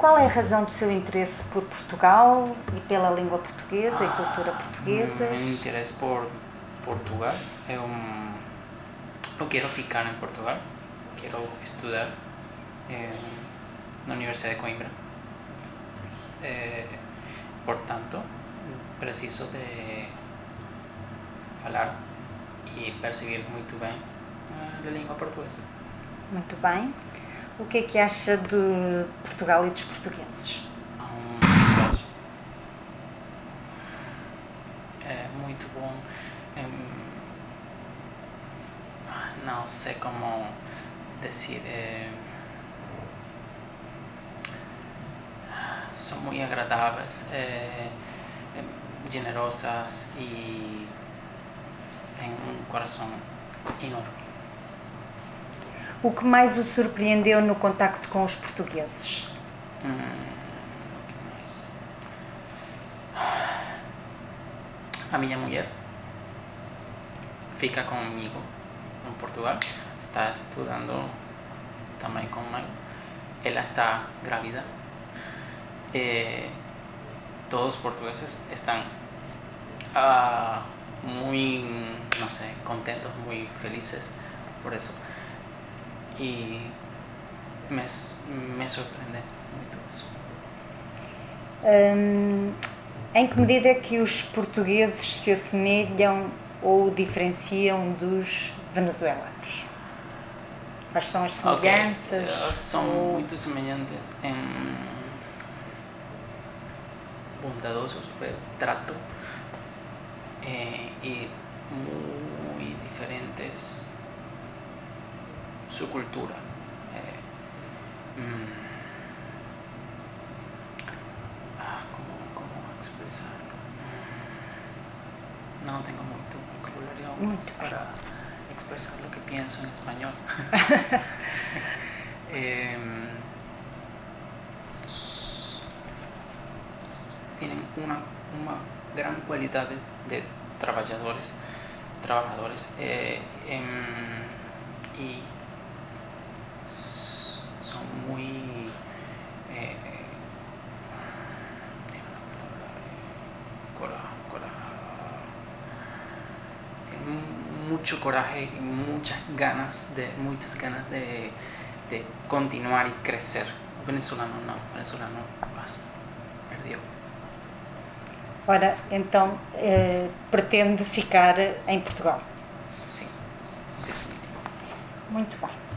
qual é a razão do seu interesse por Portugal e pela língua portuguesa e cultura portuguesa? Meu interesse por Portugal eu quero ficar em Portugal, quero estudar na Universidade de Coimbra. Portanto, preciso de falar e perceber muito bem a língua portuguesa. Muito bem. O que é que acha de Portugal e dos portugueses? É muito bom. Não sei como dizer. São muito agradáveis, generosas e têm um coração enorme. O que mais o surpreendeu no contacto com os portugueses? O que mais? A minha mulher fica comigo em Portugal, está estudando também comigo. Ela está grávida. Todos os portugueses estão muito, não sei, contentos, muito felizes por isso. E me surpreende muito isso. Em que medida é que os portugueses se assemelham ou diferenciam dos venezuelanos? Quais são as semelhanças? São muito semelhantes em bondadosos, trato, e muito diferentes su cultura. ¿Cómo expresarlo? No tengo mucho vocabulario para expresar lo que pienso en español. Tienen una gran cualidad de trabajadores y son muy tienen mucho coraje y muchas ganas de continuar y crecer. Venezolano perdió. Ora, então, pretende ficar em Portugal? Sim, definitivamente. Muito bem.